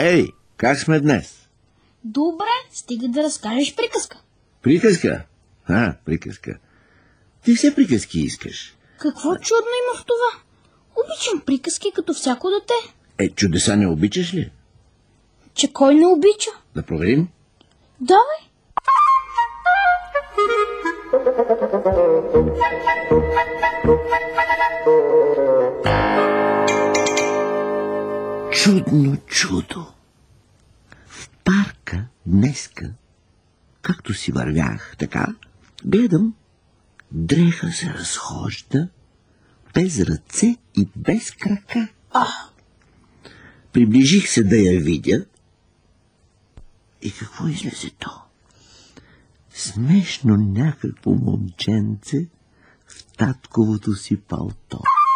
Ей, как сме днес? Добре, стига да разкажеш приказка. Приказка? Приказка. Ти все приказки искаш. Какво чудно има в това? Обичам приказки като всяко дете. Чудеса не обичаш ли? Че кой не обича? Да проверим. Давай. Чудно чудо. В парка днеска, както си вървях така, гледам, дреха се разхожда без ръце и без крака. Приближих се да я видя и какво излезе то? Смешно някакво момченце в татковото си палто.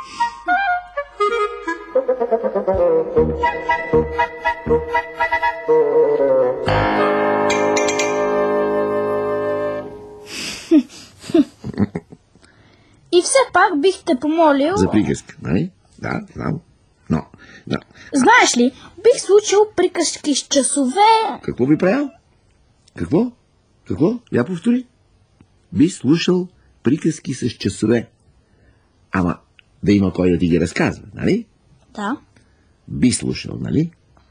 И все пак бих те помолил... За приказка, нали? Да, знам. Но... Знаеш ли, бих случил приказки с часове... Какво би правил? Какво? Я повтори. Би слушал приказки с часове. Ама да има кой да ти ги разказва, нали? Да. Би слушал, нали?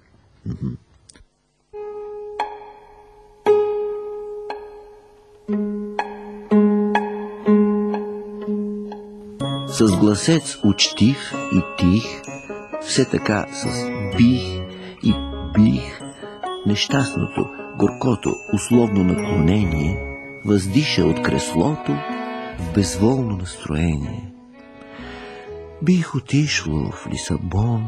С гласец учтив и тих, все така с бих и бих, нещастното, горкото, условно наклонение въздиша от креслото в безволно настроение. Бих отишло в Лисабон,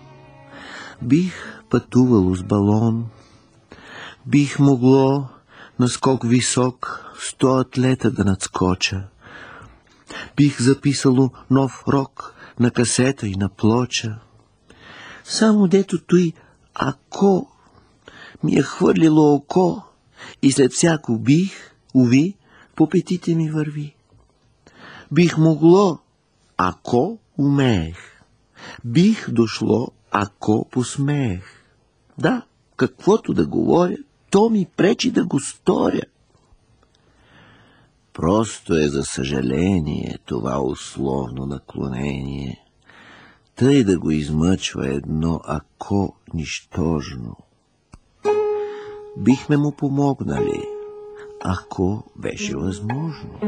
бих пътувало с балон, бих могло на скок висок 100 атлета да надскоча, бих записало нов рок на касета и на плоча. Само дето той ако ми е хвърлило око и след всяко бих, уви, по петите ми върви. Бих могло, ако умеех. Бих дошло, ако посмеех. Да, каквото да говоря, то ми пречи да го сторя. Просто е за съжаление това условно наклонение, тъй да го измъчва едно ако нищожно. Бихме му помогнали, ако беше възможно.